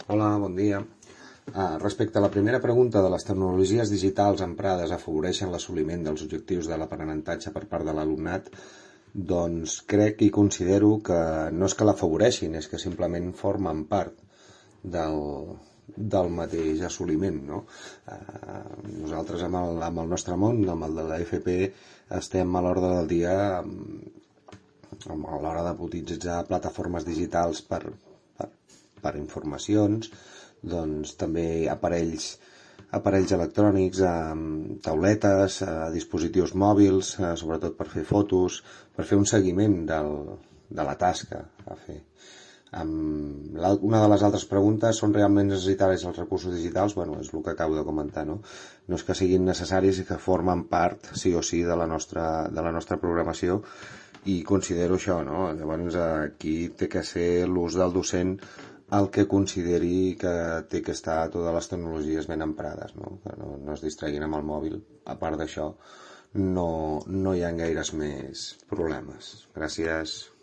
Hola, bon dia. Respecte a la primera pregunta de les tecnologies digitals emprades afavoreixen l'assoliment dels objectius de l'aprenentatge per part de l'alumnat, doncs crec i considero que no és que l'afavoreixin, és que simplement formen part del mateix assoliment, no? Nosaltres amb el nostre món, amb el de la FP, estem a l'ordre del dia a l'hora de utilitzar plataformes digitals per informacions, doncs també aparells electrònics, tauletes, dispositius mòbils, sobretot per fer fotos, per fer un seguiment de la tasca a fer. Una de les altres preguntes, són realment necessaris els recursos digitals? Bueno, és el que acabo de comentar, no? No és que siguin necessaris i que formen part, sí o sí, de la nostra programació, i considero això, no? Llavors aquí té que ser l'ús del docent el que consideri que té que estar totes les tecnologies ben emprades, no? Que no es distreguin amb el mòbil. A part d'això, no hi ha gaires més problemes. Gràcies.